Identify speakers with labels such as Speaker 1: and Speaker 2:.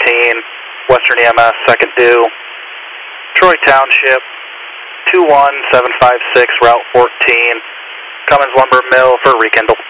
Speaker 1: Western EMS, second due, Troy Township, 21756, Route 14, Cummins Lumber Mill for rekindle.